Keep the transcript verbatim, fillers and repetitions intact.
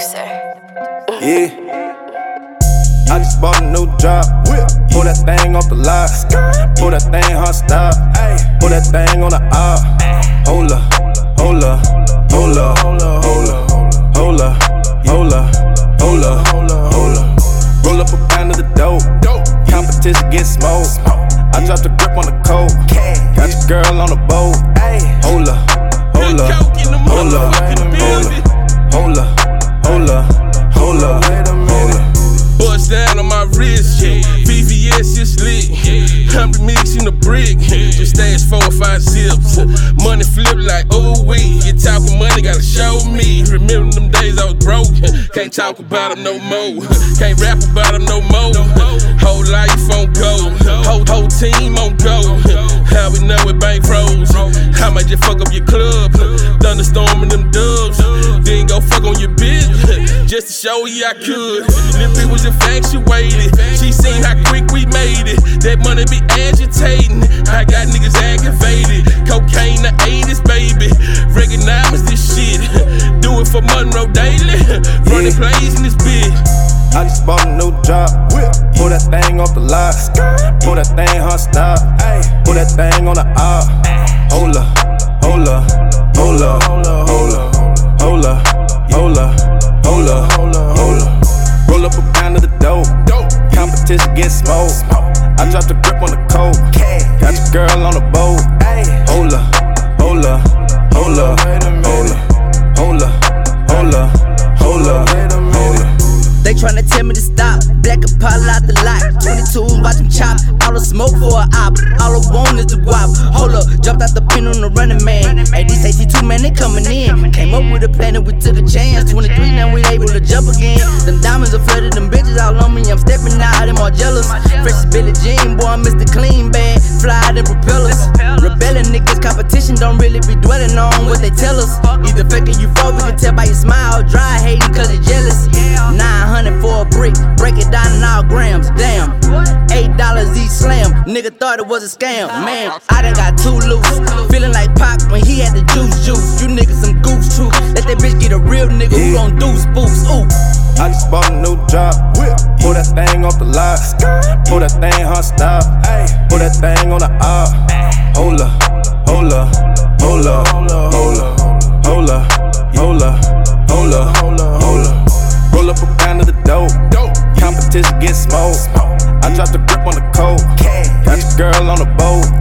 producer. Yeah. I just bought a new drop. Pull that thing off the lot. Pull that thing hard stop. Pull that thing on the op. Hold up, hold up, hold up, hold up, hold up, hold up, hold up, hold up. Roll up a pound of the dope. Competition get smoked. I dropped the grip on the coat. Got your girl on the boat. Hold up, hold up, hold up, hold up, hold up, hold up, hold up, hold up. Bust down on my wrist, yeah. V V S is lit. Hundred mix in the brick. Just stash four or five zips. Money flip like oh wee. You talking money, gotta show me. Remember them days I was broke. Can't talk about them no more. Can't rap about them no more. Whole life on go. Whole, whole team on go. How we know it bank froze. How might you fuck up your club? Thunderstorming them dubs. Then go fuck on your bitch. Just to show you I could. This bitch was infatuated. She seen how quick we made it. That money be agitating. I got niggas aggravated. Cocaine the eighties, baby. Recognize this shit. Do it for Monroe daily. Running plays in this bitch. I just bought a new drop. Pull that thing off the lot. Pull that thing hard stop. Pull that thing on the op. Hold up, hold up, hold up, hold up, hold up, hold up, hold up, hold up. Roll up a pound of the dope. Competition get smoked. I dropped the grip on the coat. Got your girl on the boat. Hold up, hold up, hold up, hold up, hold up, hold up, hold up, hold up. They tryna tell me to stop. Black and pile out the lot. twenty-two, watch them chop. All the smoke for a op. All I want is the guap. Hold up, jumped out the pin on the running man. Hey, these A C two man, they coming in. Came up with a plan and we took a chance. twenty-three, now we able to jump again. Them diamonds are flooded, them bitches all on me. I'm stepping out, them all jealous. Fresh as Billie Jean, boy, I'm Mister Clean Bag. Fly them propellers. Rebelling niggas, competition don't really be dwelling on what they tell us. Either fake or you fall, we can tell by your smile. Dry hating cause you're jealous. nine hundred for a brick, break it down in all grams. Damn, eight dollars each slam. Nigga thought it was a scam. Man, I done got too loose. Feeling like Pac when he had the juice juice. You niggas some goose truth. Let that bitch get a real nigga who gon' do spoofs. Ooh. I just bought a new drop. Pull that thing off the lot. Pull that thing hard stop. Pull that thing on the op. Hold up, hold up, hold up, hold up, hold up, hold up, hold up, hold up, hold up. Roll up a pound of the dope. Competition get smoked. I dropped the grip on the coat. Got your girl on the boat.